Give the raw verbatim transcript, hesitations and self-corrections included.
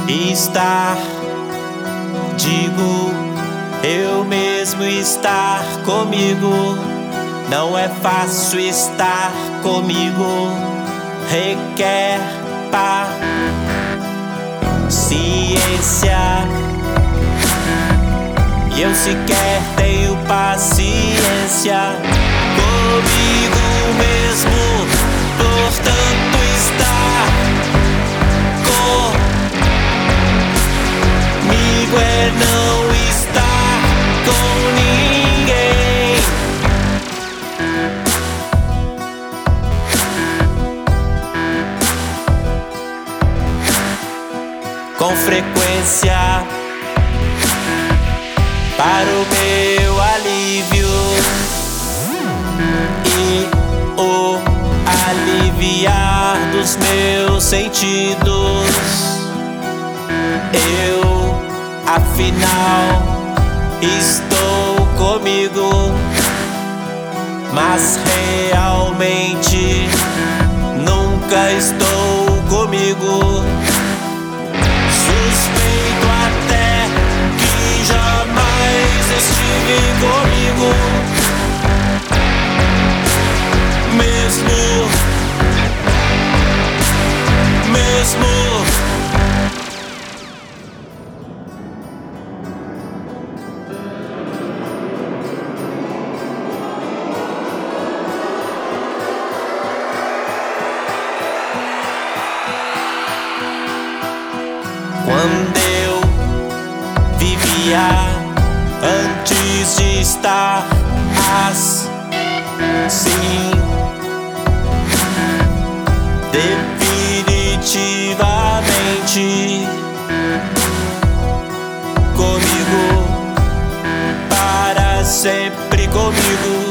Estar, digo, eu mesmo estar comigo. Não é fácil estar comigo, requer paciência. E eu sequer tenho paciência comigo mesmo, portanto estar comigo é não estar com ninguém. Com frequência, para o meu alívio e o aliviar dos meus sentidos, eu, afinal, estou comigo, mas realmente nunca estou comigo. Suspeito até que jamais estive comigo, mesmo, mesmo. Quando eu vivia antes de estar assim, definitivamente comigo, para sempre comigo.